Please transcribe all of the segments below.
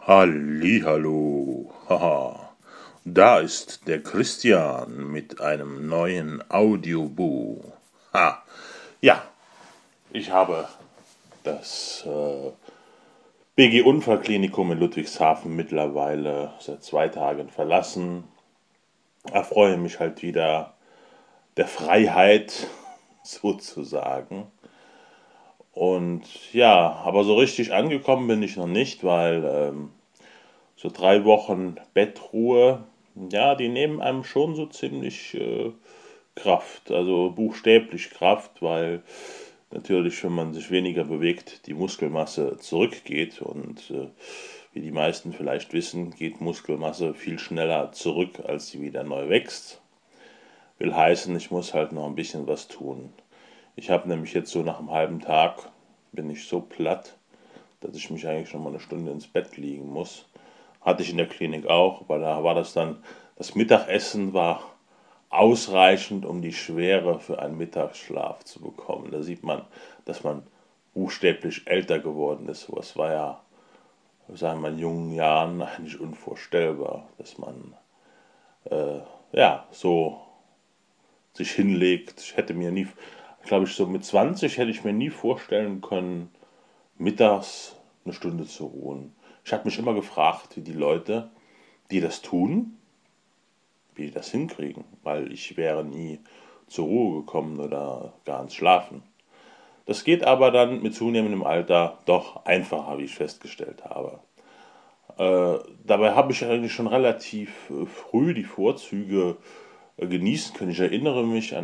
Hallihallo, haha, da ist der Christian mit einem neuen Audiobuch. Ja, ich habe das BG-Unfallklinikum in Ludwigshafen mittlerweile seit 2 Tagen verlassen. Erfreue mich halt wieder der Freiheit sozusagen. Und ja, aber so richtig angekommen bin ich noch nicht, weil so 3 Wochen Bettruhe, ja, die nehmen einem schon so ziemlich Kraft, also buchstäblich Kraft, weil natürlich, wenn man sich weniger bewegt, die Muskelmasse zurückgeht und wie die meisten vielleicht wissen, geht Muskelmasse viel schneller zurück, als sie wieder neu wächst. Will heißen, ich muss halt noch ein bisschen was tun. Ich habe nämlich jetzt so nach einem halben Tag, bin ich so platt, dass ich mich eigentlich schon mal eine Stunde ins Bett liegen muss. Hatte ich in der Klinik auch, aber da war das dann, das Mittagessen war ausreichend, um die Schwere für einen Mittagsschlaf zu bekommen. Da sieht man, dass man buchstäblich älter geworden ist. Was war ja, sagen wir mal, in jungen Jahren eigentlich unvorstellbar, dass man ja so sich hinlegt. Ich hätte mir nie, glaube ich, so mit 20 hätte ich mir nie vorstellen können, mittags eine Stunde zu ruhen. Ich habe mich immer gefragt, wie die Leute, die das tun, wie die das hinkriegen, weil ich wäre nie zur Ruhe gekommen oder gar ins Schlafen. Das geht aber dann mit zunehmendem Alter doch einfacher, wie ich festgestellt habe. Dabei habe ich eigentlich schon relativ früh die Vorzüge genießen können. Ich erinnere mich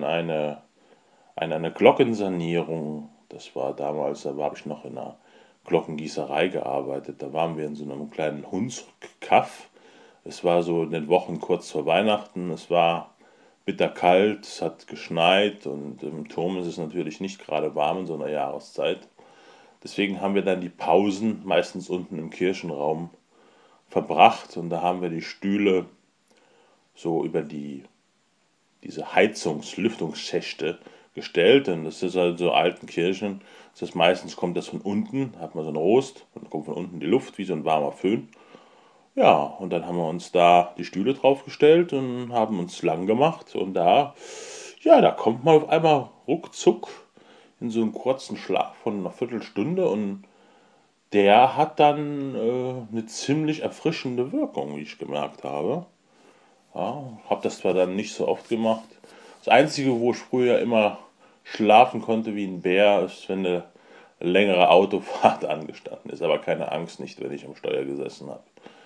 an eine Glockensanierung. Das war damals, da habe ich noch in einer Glockengießerei gearbeitet. Da waren wir in so einem kleinen Hunsrück-Kaff. Es war so in den Wochen kurz vor Weihnachten. Es war bitterkalt, es hat geschneit und im Turm ist es natürlich nicht gerade warm in so einer Jahreszeit. Deswegen haben wir dann die Pausen meistens unten im Kirchenraum verbracht und da haben wir die Stühle so über diese Lüftungsschächte gestellt. Und das ist halt so alten Kirchen. Das ist meistens kommt das von unten, hat man so einen Rost, und dann kommt von unten die Luft wie so ein warmer Föhn. Ja, und dann haben wir uns da die Stühle draufgestellt und haben uns lang gemacht. Und da kommt man auf einmal ruckzuck in so einen kurzen Schlaf von einer Viertelstunde und der hat dann eine ziemlich erfrischende Wirkung, wie ich gemerkt habe. Ja, habe das zwar dann nicht so oft gemacht. Das Einzige, wo ich früher immer schlafen konnte wie ein Bär, ist, wenn eine längere Autofahrt angestanden ist. Aber keine Angst, nicht, wenn ich am Steuer gesessen habe.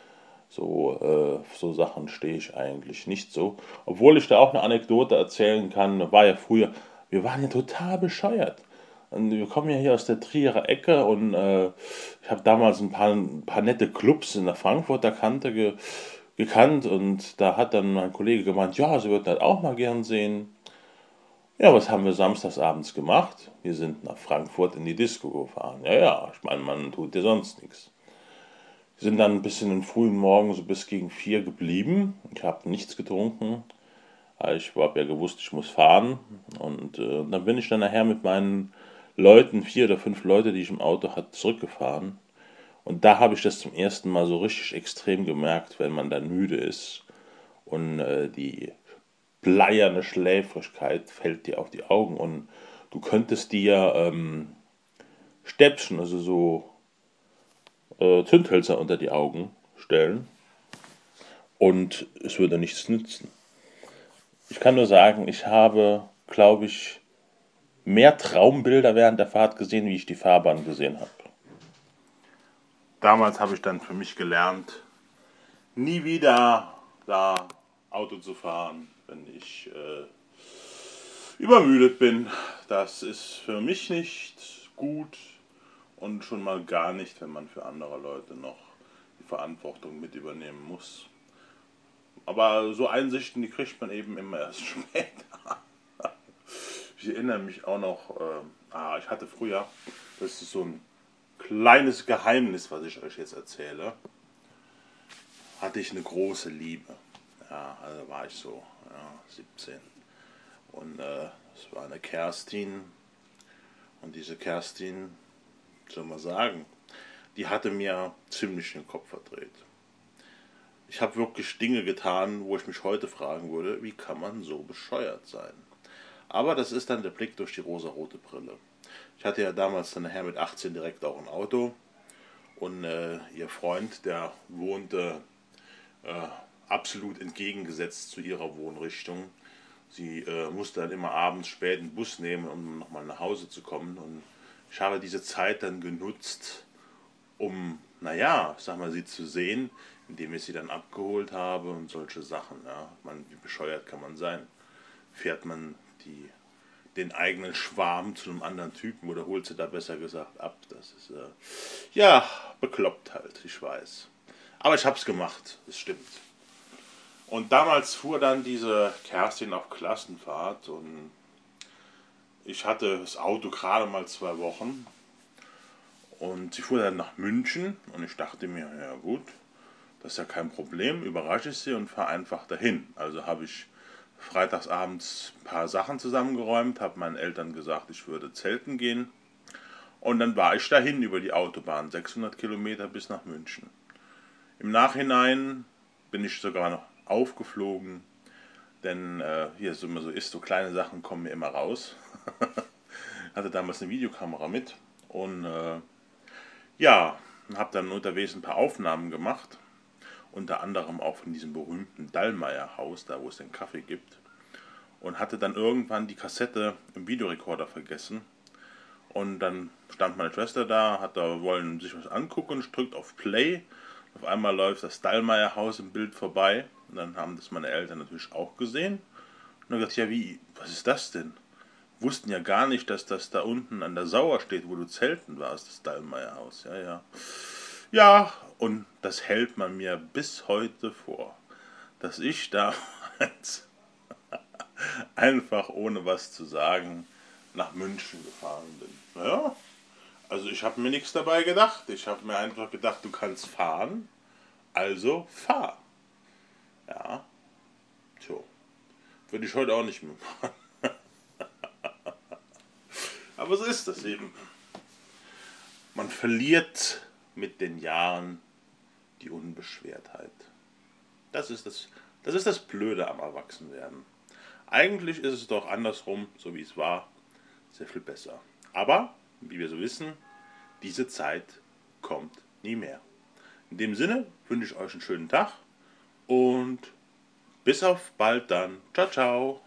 So Sachen stehe ich eigentlich nicht so. Obwohl ich da auch eine Anekdote erzählen kann, war ja früher, wir waren ja total bescheuert. Und wir kommen ja hier aus der Trierer Ecke und ich habe damals ein paar nette Clubs in der Frankfurter Kante gekannt und da hat dann mein Kollege gemeint, ja, sie würden das auch mal gern sehen. Ja, was haben wir samstags abends gemacht? Wir sind nach Frankfurt in die Disco gefahren. Ja, ja, ich meine, man tut ja sonst nichts. Wir sind dann bis in den frühen Morgen, so bis gegen 4 geblieben. Ich habe nichts getrunken. Ich habe ja gewusst, ich muss fahren. Und dann bin ich dann nachher mit meinen Leuten, 4 oder 5 Leute, die ich im Auto hatte, zurückgefahren. Und da habe ich das zum ersten Mal so richtig extrem gemerkt, wenn man dann müde ist und die bleierne Schläfrigkeit fällt dir auf die Augen und du könntest dir Stäbchen, also so Zündhölzer unter die Augen stellen und es würde nichts nützen. Ich kann nur sagen, ich habe, glaube ich, mehr Traumbilder während der Fahrt gesehen, wie ich die Fahrbahn gesehen habe. Damals habe ich dann für mich gelernt, nie wieder da Auto zu fahren, wenn ich übermüdet bin. Das ist für mich nicht gut und schon mal gar nicht, wenn man für andere Leute noch die Verantwortung mit übernehmen muss. Aber so Einsichten, die kriegt man eben immer erst später. Ich erinnere mich auch noch, ich hatte früher, das ist so ein kleines Geheimnis, was ich euch jetzt erzähle, hatte ich eine große Liebe. Ja, also war ich so 17. Und es war eine Kerstin. Und diese Kerstin, soll man sagen, die hatte mir ziemlich den Kopf verdreht. Ich habe wirklich Dinge getan, wo ich mich heute fragen würde, wie kann man so bescheuert sein? Aber das ist dann der Blick durch die rosarote Brille. Ich hatte ja damals dann nachher mit 18 direkt auch ein Auto und ihr Freund, der wohnte äh, absolut entgegengesetzt zu ihrer Wohnrichtung. Sie musste dann immer abends spät einen Bus nehmen, um nochmal nach Hause zu kommen. Und ich habe diese Zeit dann genutzt, um, naja, sag mal, sie zu sehen, indem ich sie dann abgeholt habe und solche Sachen. Ja. Man, wie bescheuert kann man sein? Fährt man den eigenen Schwarm zu einem anderen Typen oder holt sie da besser gesagt ab? Das ist, ja, bekloppt halt, ich weiß. Aber ich hab's gemacht, das stimmt. Und damals fuhr dann diese Kerstin auf Klassenfahrt und ich hatte das Auto gerade mal 2 Wochen und sie fuhr dann nach München und ich dachte mir, ja gut, das ist ja kein Problem, überrasche ich sie und fahre einfach dahin. Also habe ich freitagsabends ein paar Sachen zusammengeräumt, habe meinen Eltern gesagt, ich würde zelten gehen und dann war ich dahin über die Autobahn, 600 Kilometer bis nach München. Im Nachhinein bin ich sogar noch aufgeflogen, denn wie es immer so ist, so kleine Sachen kommen mir immer raus. Hatte damals eine Videokamera mit und ja, habe dann unterwegs ein paar Aufnahmen gemacht. Unter anderem auch von diesem berühmten Dallmayr-Haus, da wo es den Kaffee gibt. Und hatte dann irgendwann die Kassette im Videorekorder vergessen. Und dann stand meine Schwester da, hat da wollen sich was angucken und drückt auf Play. Auf einmal läuft das Dallmayr-Haus im Bild vorbei. Und dann haben das meine Eltern natürlich auch gesehen. Und dann gesagt, ja wie, was ist das denn? Wussten ja gar nicht, dass das da unten an der Sauer steht, wo du zelten warst, das Dallmayr-Haus. Ja, ja. Ja, und das hält man mir bis heute vor, dass ich damals einfach ohne was zu sagen nach München gefahren bin. Ja, also ich habe mir nichts dabei gedacht. Ich habe mir einfach gedacht, du kannst fahren, also fahr. Ja, so. Würde ich heute auch nicht mehr machen. Aber so ist das eben. Man verliert mit den Jahren die Unbeschwertheit. Das ist das Blöde am Erwachsenwerden. Eigentlich ist es doch andersrum, so wie es war, sehr viel besser. Aber, wie wir so wissen, diese Zeit kommt nie mehr. In dem Sinne wünsche ich euch einen schönen Tag und bis auf bald dann. Ciao, ciao.